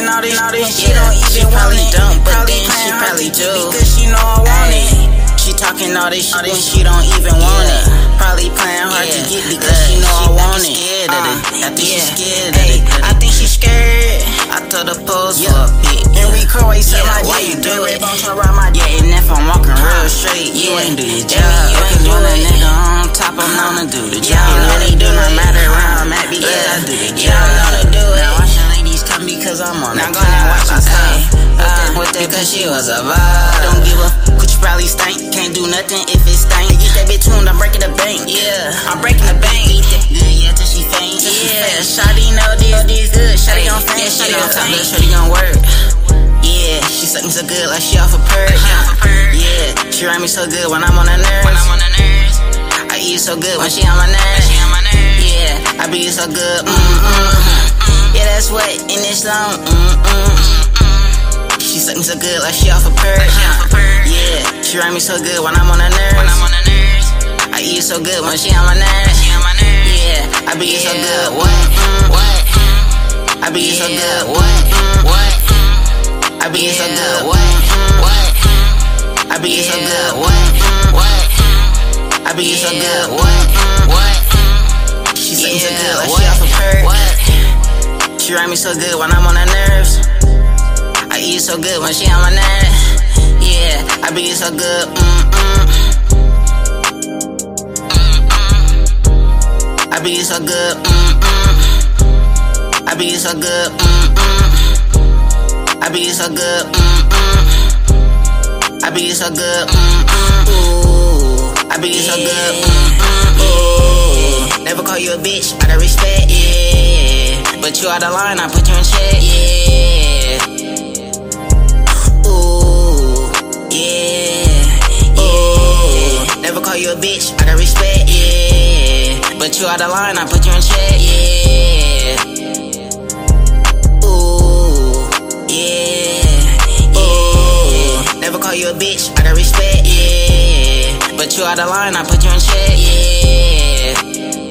all this when she don't even want it. But then she probably do, because she know I want it. She talking all this shit when she don't even want it. Probably playing hard to get because she know I want it. I think she's scared of it. I think she's scared. I told her pose for a pic. And we always say my why you do it? And if I'm walking real straight, you ain't do your job. Because when a nigga on top, I'm gonna do the job. You know they do no matter where I'm at because I do the job. I'm gonna do it. Now watch the ladies come because I'm on the top. Now go and watch her say with that because she was a vibe. Don't give a fuck, you probably stink. Can't do nothing if it stink. Get that bitch tuned, I'm breaking the bank. Yeah, I'm breaking the bank. Eat that good, yeah, till she faint. Yeah, shawty know this good. Shawty gon' faint, shawty gon' faint, shawty gon' work. Yeah, she suck me so good like she off a perk. Yeah, she ride me so good when I'm on her nerves. I eat so good when she on my nerves. Yeah, I be so good. Yeah, that's what in this long. She suck me so good like she off a perk. Yeah, she ride me so good when I'm on her nerves. I eat so good when she on my nerves. Yeah, I be so good. What? I be so good. What? I be so good. What? I be so good. What? I be so good. What? She suck me so good like she off a perk. She ride me so good when I'm on her nerves. I eat so good when she on my nerves. Yeah, I be so good. I be so good. I be so good. I be so good. I be so good. Ooh, I be so good. Ooh, never call you a bitch, I got respect. Yeah, but you out of line, I put you in check. Yeah. Never call you a bitch, I got respect, yeah. But you out of line, I put you in check, yeah. Ooh, yeah. Ooh, never call you a bitch, I got respect, yeah. But you out of line, I put you in check, yeah.